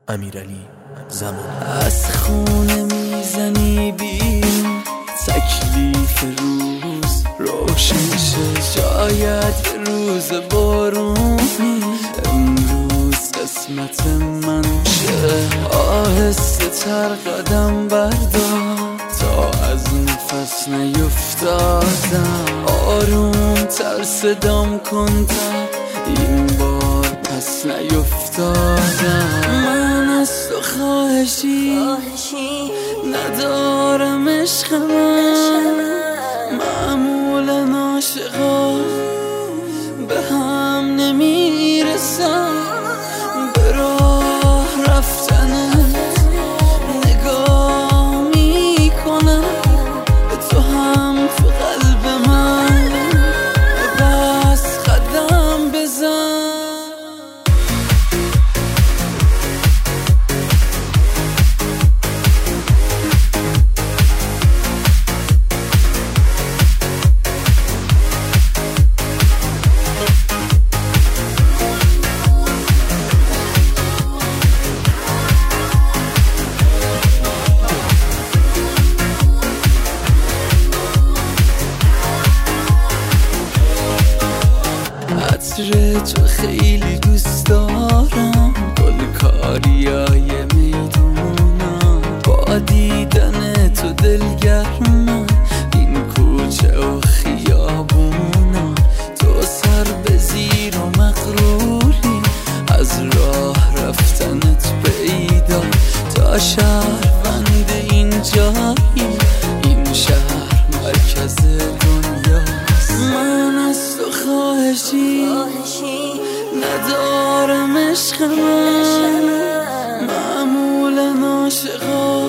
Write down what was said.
امیرعلی زمانی. از خونه میزنی بیرون، تکلیف روز روشن شه، شاید یه روز بارونی امروز قسمت من شه. آهسته تر قدم بردار تا از نفس نیفتادم، آروم تر صدام کن تا این بار پس نیفتادم. من از تو خواهشی ندارم عشق من، معمولا عاشقا به هم نمیرسم. به راه رفتنت نگاه میکنم، تو هم تو قلب من بس قدم بزن. عطر تو خیلی دوست دارم، گل کاریای میدونم، با دیدن تو دلگرمم این کوچه و خیابونم. تو سر به زیر و مغروری از راه رفتنت پیدا، تا شهروند این جایی این شهر مرکز دنیاست. من از تو خواهشی ندارم عشق من، معمولا عاشقا